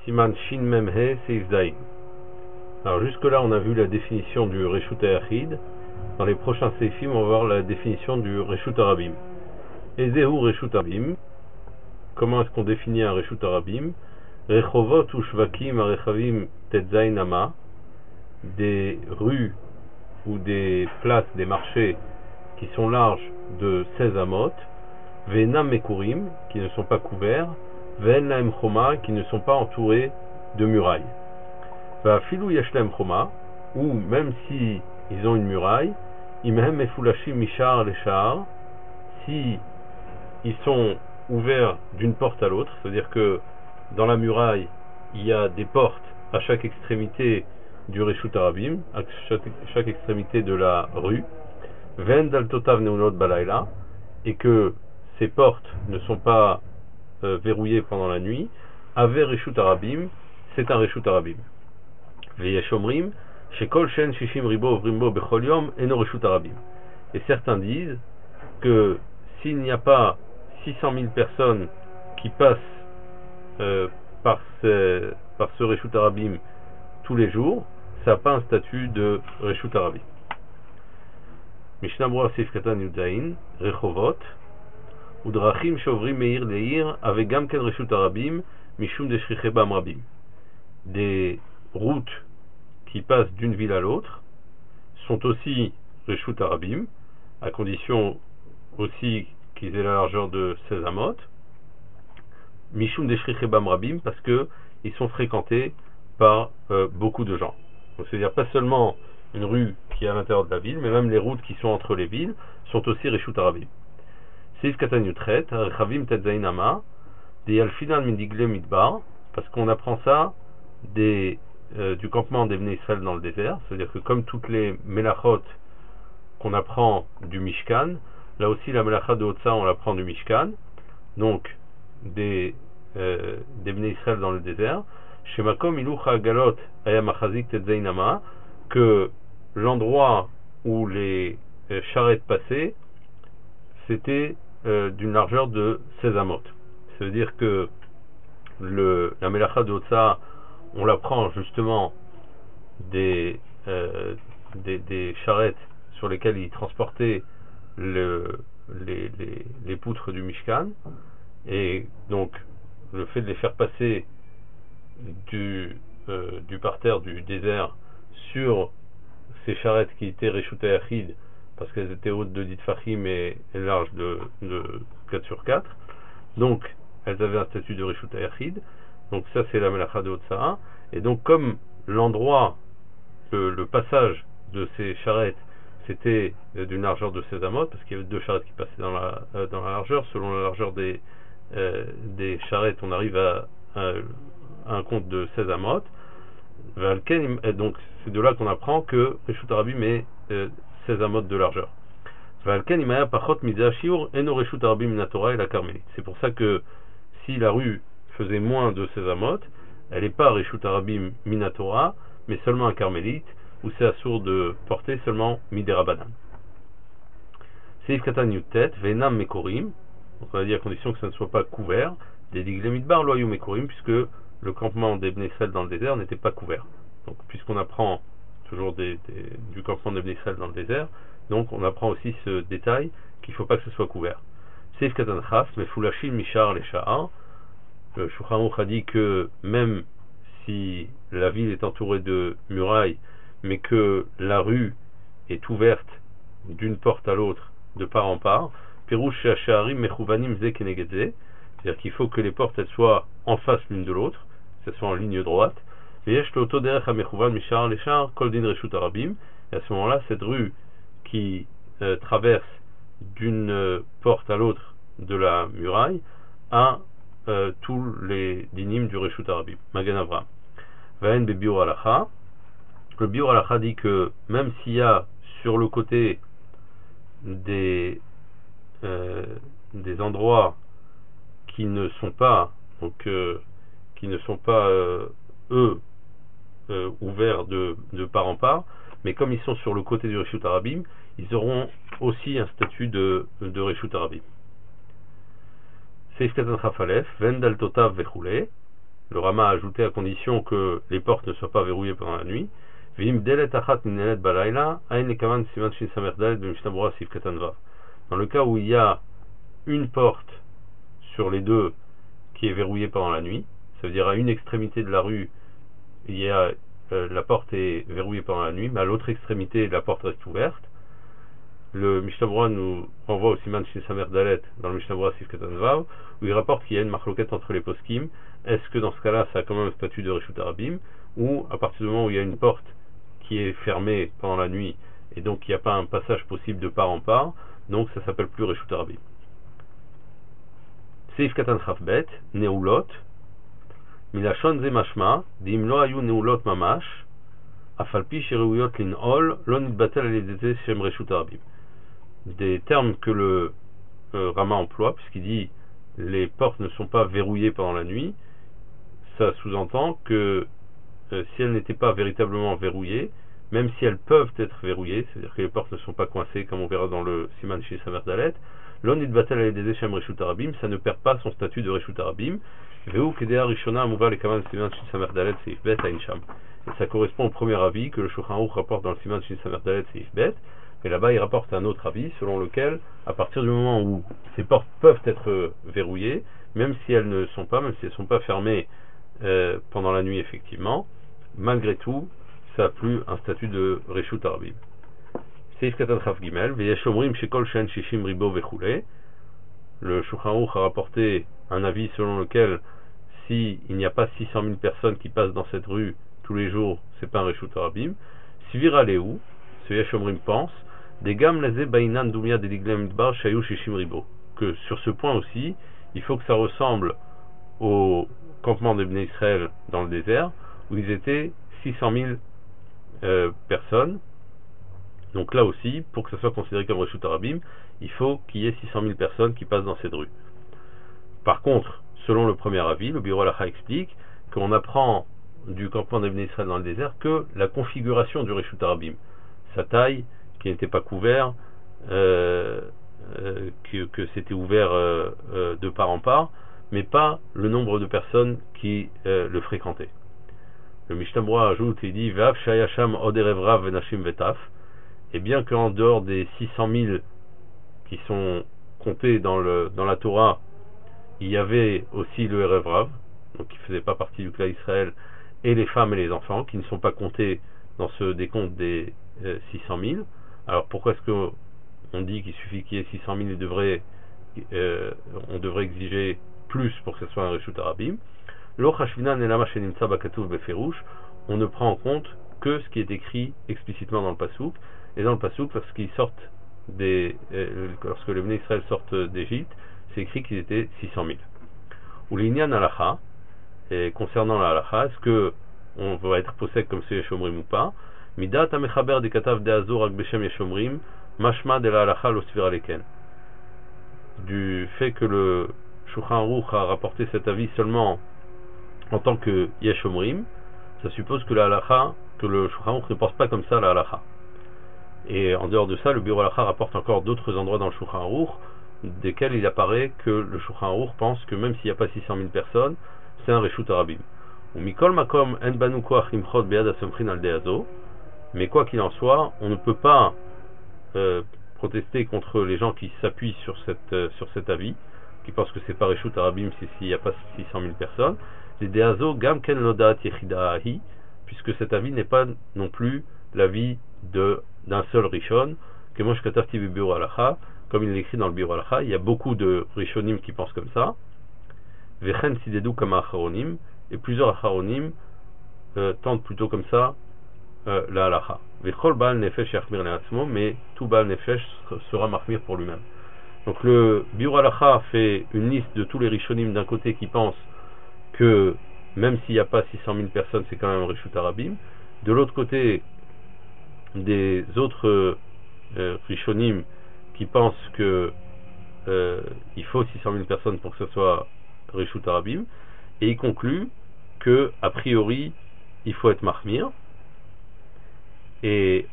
Siman Shin Mem He Seif Dain. Alors jusque-là, on a vu la définition du Reshut HaYachid. Dans les prochains Seifim, on va voir la définition du Reshut HaRabim. Ezehu Reshut HaRabim. Comment est-ce qu'on définit un Reshut HaRabim? Rechovot ou Shvakim Arechavim Tetzain Ama. Des rues ou des places, des marchés qui sont larges de 16 amot. Ve'enam Mekurim, qui ne sont pas couverts. Ve'en lahem choma, qui ne sont pas entourés de murailles. Va'afilu yesh lahem choma, ou même si ils ont une muraille, imhem mefulashim mishar leshar, si ils sont ouverts d'une porte à l'autre, c'est-à-dire que dans la muraille il y a des portes à chaque extrémité du Reshut HaRabim, à chaque extrémité de la rue, ve'en daltotav neunot balayla, et que ces portes ne sont pas verrouillées pendant la nuit, ave Reshut HaRabim, c'est un Reshut HaRabim. Ve'yesh omrim shekol shen shishim ribo ovrim bo bechol yom eno Reshut HaRabim. Et certains disent que s'il n'y a pas 600 000 personnes qui passent par ce Reshut HaRabim tous les jours, ça n'a pas un statut de Reshut HaRabim. Mishnah Berurah Seif Katan Yudzayin, Rechovot, Udrachim Shovrim Meir Leir, avec Gamken Reshut HaRabim, Mishum de Shrichebam Rabim. Des routes qui passent d'une ville à l'autre sont aussi Reshut HaRabim, à condition aussi qu'ils aient la largeur de 16 amot. Mishum de Shrichebam Rabim, parce que ils sont fréquentés par beaucoup de gens. Donc c'est-à-dire pas seulement une rue qui est à l'intérieur de la ville, mais même les routes qui sont entre les villes sont aussi Reshut HaRabim. Seif Katan Yutret, Rechavim Tetzain Ama, des Yalfinan Mindigle Midbar, parce qu'on apprend ça du campement des Bnei Israël dans le désert, c'est-à-dire que comme toutes les Melachot qu'on apprend du Mishkan, là aussi la Melacha de Hotza on l'apprend du Mishkan, donc des Bnei Israël dans le désert, Shemakom Ilucha Galot Ayamachazik Tetzain Ama, que l'endroit où les charrettes passaient, c'était d'une largeur de 16 amot. Ça veut dire que la Melacha de Hotza, on l'apprend justement des charrettes sur lesquelles ils transportaient les poutres du Mishkan, et donc le fait de les faire passer du parterre du désert sur ces charrettes qui étaient Reshut HaYachid, parce qu'elles étaient hautes de 10 tfachim et larges de 4 sur 4, donc elles avaient un statut de Reshut HaYachid. Donc ça c'est la Melacha de Hotza. Et donc comme l'endroit, le passage de ces charrettes c'était d'une largeur de 16 amot, parce qu'il y avait deux charrettes qui passaient dans la largeur, selon la largeur des charrettes on arrive à un compte de 16 amot. Donc c'est de là qu'on apprend que Reshut HaRabim est 16 amot de largeur. C'est pour ça que si la rue faisait moins de 16 amot, elle n'est pas Reshut HaRabim Minatora, mais seulement un carmélite, où c'est assourd de porter seulement Miderabanan. Seif Katan Yutet, Ve'enam Mekorim, donc on a dit à condition que ça ne soit pas couvert, des Digle Midbar Loyou Mekorim, puisque le campement des Bnei Israël dans le désert n'était pas couvert. Donc puisqu'on apprend toujours du campement des Bnei Israël dans le désert, donc on apprend aussi ce détail qu'il ne faut pas que ce soit couvert. Seif Katan Chaf, Mefulashim Mishar Lesha'ar. Le Shulchan Aruch a dit que même si la ville est entourée de murailles, mais que la rue est ouverte d'une porte à l'autre, de part en part, Pirouche She'arim Mechuvanim Ze Keneged Ze, c'est-à-dire qu'il faut que les portes elles soient en face l'une de l'autre, que ce soit en ligne droite. Et à ce moment-là, cette rue qui traverse d'une porte à l'autre de la muraille a tous les dinim du Reshut HaRabim. Magen Avraham. Vahen be Biur Halacha. Le Biur Halacha dit que même s'il y a sur le côté des endroits qui ne sont pas ouverts de part en part, mais comme ils sont sur le côté du Reshut HaRabim, ils auront aussi un statut de Reshut HaRabim. Seif Katan Chafalef, Vendal Totav Vechule, le Rama a ajouté à condition que les portes ne soient pas verrouillées pendant la nuit. Dans le cas où il y a une porte sur les deux qui est verrouillée pendant la nuit, ça veut dire à une extrémité de la rue, il y a, la porte est verrouillée pendant la nuit, mais à l'autre extrémité, la porte reste ouverte. Le Mishnah Berurah nous renvoie au Siman Shin Samer Dalet dans le Mishnah Berurah Sif Katan Vav, où il rapporte qu'il y a une marloquette entre les poskim. Est-ce que dans ce cas-là, ça a quand même un statut de Reshut Arabim, ou à partir du moment où il y a une porte qui est fermée pendant la nuit, et donc il n'y a pas un passage possible de part en part, donc ça s'appelle plus Reshut Arabim. Seif Katan Chafbet, Neulot, Milashon Ze Mashma, Dim Lo Ayu Neulot Mamash, Afalpi Shereuyot Lin'ol, Lo Nitbatel Alidete Shem Reshut Arabim. Des termes que le Rama emploie, puisqu'il dit les portes ne sont pas verrouillées pendant la nuit, ça sous-entend que si elles n'étaient pas véritablement verrouillées, même si elles peuvent être verrouillées, c'est-à-dire que les portes ne sont pas coincées, comme on verra dans le Siman Shir Samer Dalet, l'on it batel al Shem Reshut Arabim, ça ne perd pas son statut de Reshut Arabim. Veu Kedea Rishona Amouva le Kaman Siman Shir Samer Dalet Seif Bet Ainsham. Et ça correspond au premier avis que le Shulchan Aruch rapporte dans le Siman Shir Samer Dalet Seif Bet. Et là-bas, il rapporte un autre avis selon lequel, à partir du moment où ces portes peuvent être verrouillées, même si elles ne sont pas, même si elles ne sont pas fermées pendant la nuit effectivement, malgré tout, ça a plus un statut de Reshut Arabim. Seif Katan Chaf Gimel, Veyesh Omrim Shekol Shen Shishim Ribo Vechule. Le Shulchan Aruch a rapporté un avis selon lequel, si il n'y a pas 600 000 personnes qui passent dans cette rue tous les jours, c'est pas un Reshut Arabim. Sivira Lehu, ce Yesh Omrim pense, des gam leze bainan dumia de diglem bar shayu shishim ribo, que sur ce point aussi, il faut que ça ressemble au campement des Bnei Israël dans le désert, où ils étaient 600 000 personnes. Donc là aussi, pour que ça soit considéré comme Reshut Arabim, il faut qu'il y ait 600 000 personnes qui passent dans cette rue. Par contre, selon le premier avis, le Biur Halacha explique qu'on apprend du campement des Bnei Israël dans le désert que la configuration du Reshut Arabim, sa taille, qui n'était pas couvert, que c'était ouvert de part en part, mais pas le nombre de personnes qui le fréquentaient. Le Mishnah Berurah ajoute et dit Vav Shayasham Oderev Rav Venashim Vetaf, et bien qu'en dehors des 600 000 qui sont comptés dans la Torah, il y avait aussi le Erev Rav, donc qui ne faisait pas partie du clan Israël, et les femmes et les enfants, qui ne sont pas comptés dans ce décompte des 600 000. Alors pourquoi est-ce qu'on dit qu'il suffit qu'il y ait 600 000 et on devrait exiger plus pour que ce soit un Reshut Arabim? On ne prend en compte que ce qui est écrit explicitement dans le Passouk, et dans le Passouk, lorsqu'ils sortent lorsque les Bnei Israël sortent d'Égypte, c'est écrit qu'ils étaient 600 000. Ou l'inyan halacha, et concernant la halacha, est-ce que on va être possède comme c'est Yeshomrim ou pas? Midat amechaber de katav de azor ak beshem Yeshomrim, mashma de la halacha lo svira leken. Du fait que le Shulchan Aruch a rapporté cet avis seulement en tant que Yeshomrim, ça suppose que la halacha, que le Shulchan Aruch ne pense pas comme ça la halacha. Et en dehors de ça, le Biur Halacha rapporte encore d'autres endroits dans le Shulchan Aruch, desquels il apparaît que le Shulchan Aruch pense que même s'il n'y a pas 600 000 personnes, c'est un Reshut Arabim. Ou mikol makom en banu koach limchot be'ad asomchin al deazo. Mais quoi qu'il en soit, on ne peut pas protester contre les gens qui s'appuient sur cet avis, qui pensent que c'est pas Reshut Arabim s'il n'y a pas 600 000 personnes. Les deazo gam ken lodat yechidahi, puisque cet avis n'est pas non plus l'avis d'un seul Rishon, que moi je katafti bi Biur Halacha, comme il l'écrit dans le Biur Halacha. Il y a beaucoup de Rishonim qui pensent comme ça. Vechen sidedou comme Acharonim, et plusieurs Acharonim tentent plutôt comme ça la Halacha. Vechol Baal Nefesh yachmir le'atzmo, mais tout Baal Nefesh sera mahmir pour lui-même. Donc le Biur Halacha fait une liste de tous les Rishonim d'un côté qui pensent que même s'il n'y a pas 600 000 personnes, c'est quand même un Reshut Arabim. De l'autre côté, des autres Rishonim qui pensent que il faut 600 000 personnes pour que ce soit Reshut Arabim, et il conclut que a priori il faut être mahmir, et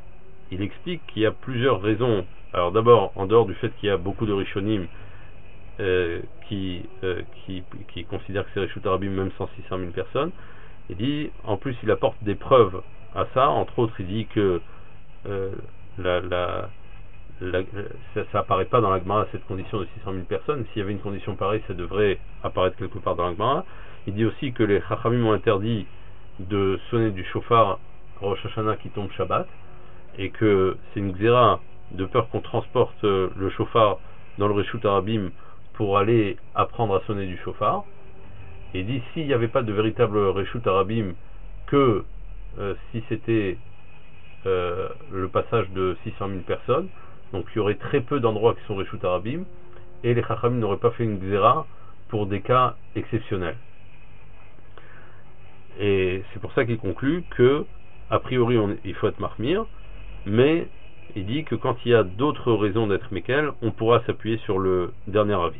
il explique qu'il y a plusieurs raisons. Alors d'abord, en dehors du fait qu'il y a beaucoup de Rishonim qui considère que c'est Reshut Arabim même sans 600 000 personnes. Il dit, en plus il apporte des preuves à ça, entre autres il dit que ça apparaît pas dans la Gemara cette condition de 600 000 personnes. S'il y avait une condition pareille, ça devrait apparaître quelque part dans la Gemara. Il dit aussi que les Chachamim ont interdit de sonner du shofar Rosh Hashanah qui tombe Shabbat, et que c'est une xéra de peur qu'on transporte le shofar dans le Reshut Arabim pour aller apprendre à sonner du shofar. Et il dit, s'il n'y avait pas de véritable Reshut Arabim, que si c'était le passage de 600 000 personnes, donc il y aurait très peu d'endroits qui sont Reshut Arabim, et les Chachamim n'auraient pas fait une xéra pour des cas exceptionnels. Et c'est pour ça qu'il conclut que, a priori, il faut être marmir, mais il dit que quand il y a d'autres raisons d'être mékel, on pourra s'appuyer sur le dernier avis.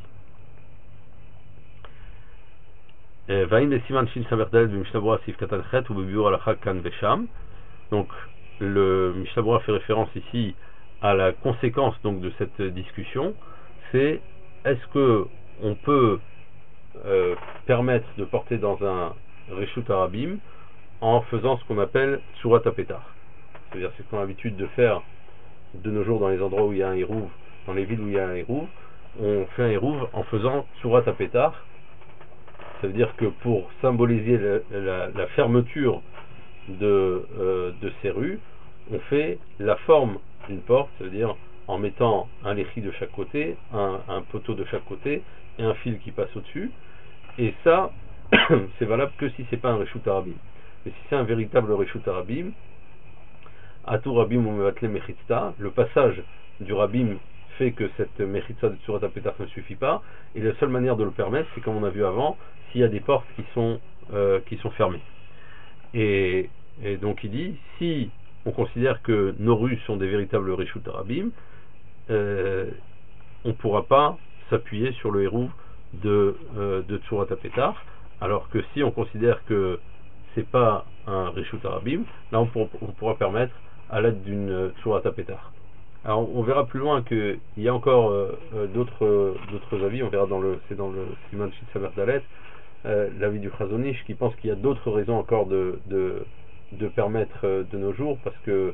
Donc le Mishnah Berurah fait référence ici à la conséquence donc de cette discussion, c'est est-ce que on peut permettre de porter dans un Reshut Arabim en faisant ce qu'on appelle Tsurat HaPetach. C'est-à-dire c'est ce qu'on a l'habitude de faire de nos jours dans les endroits où il y a un Hérouv, dans les villes où il y a un Hérouv, on fait un Hérouv en faisant Tsurat HaPetach. Ça veut dire que pour symboliser la fermeture de ces rues, on fait la forme d'une porte, ça veut dire en mettant un léchi de chaque côté, un poteau de chaque côté et un fil qui passe au-dessus. Et ça, c'est valable que si c'est pas un Reshut Arabim. Mais si c'est un véritable Reshut Arabim, Atur Rabim ou Mevatle Mechitzta, le passage du Rabim fait que cette Mechitzta de Tsurat HaPetach ne suffit pas, et la seule manière de le permettre, c'est comme on a vu avant, s'il y a des portes qui sont fermées. Et donc il dit, si on considère que nos rues sont des véritables Reshut Arabim, on ne pourra pas s'appuyer sur le hérouv de Tsurat HaPetach, alors que si on considère que c'est pas un Reshut Arabim, là on pourra permettre à l'aide d'une Tsurat HaPetach. Alors on verra plus loin qu'il y a encore d'autres avis, on verra c'est dans le Siman Shitzaber Dalet, l'avis du Chazon Ish qui pense qu'il y a d'autres raisons encore de permettre de nos jours, parce que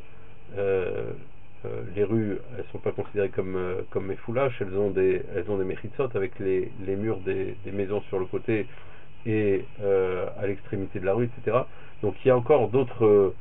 les rues elles sont pas considérées comme méfoulaches, elles ont des mechitzot avec les murs des maisons sur le côté et à l'extrémité de la rue, etc. Donc il y a encore d'autres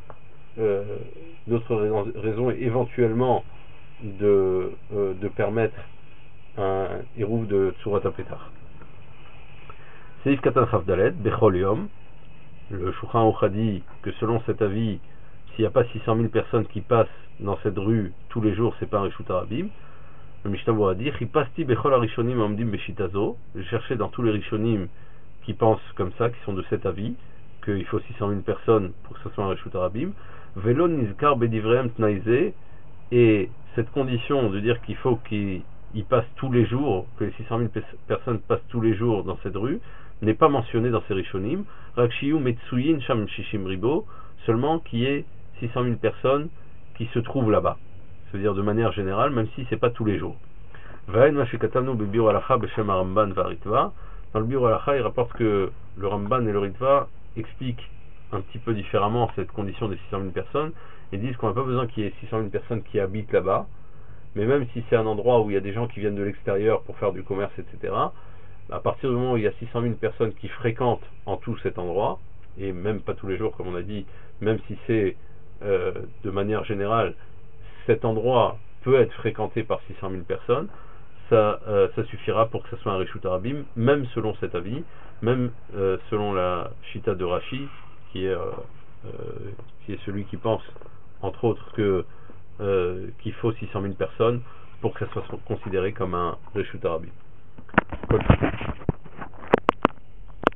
raisons éventuellement de permettre un hérouv de Tsurat HaPetach. Seif Katan Chavdalet, Bechol Yom, le Shulchan Aruch dit que selon cet avis, s'il n'y a pas 600 000 personnes qui passent dans cette rue tous les jours, c'est pas un Reshut Arabim. Le Mishnah Berurah dit, Chipasti Bechol Arishonim Amdim Beshitazo, j'ai cherché dans tous les Rishonim qui pensent comme ça, qui sont de cet avis, qu'il faut 600 000 personnes pour que ce soit un Reshut Arabim. Velon Nizkar Bedivrehem Tnaïze, et cette condition de dire qu'il faut qu'ils passent tous les jours, que les 600 000 personnes passent tous les jours dans cette rue, n'est pas mentionné dans ces Rishonim. Rakshiyu Metsuyin Sham Shishim Ribo, seulement qu'il y ait 600 000 personnes qui se trouvent là-bas. C'est-à-dire de manière générale, même si c'est pas tous les jours. Vaen Mashikatanu Bebir Alacha Beshem Ramban Varitva. Dans le Biur Halacha, il rapporte que le Ramban et le Ritva expliquent un petit peu différemment cette condition des 600 000 personnes, et disent qu'on n'a pas besoin qu'il y ait 600 000 personnes qui habitent là-bas, mais même si c'est un endroit où il y a des gens qui viennent de l'extérieur pour faire du commerce, etc., à partir du moment où il y a 600 000 personnes qui fréquentent en tout cet endroit, et même pas tous les jours comme on a dit, même si c'est de manière générale, cet endroit peut être fréquenté par 600 000 personnes, ça suffira pour que ce soit un Reshut Arabim, même selon cet avis, même selon la Shita de Rashi, qui est celui qui pense, entre autres, qu'il faut 600 000 personnes pour que ça soit considéré comme un Reshut Arabim.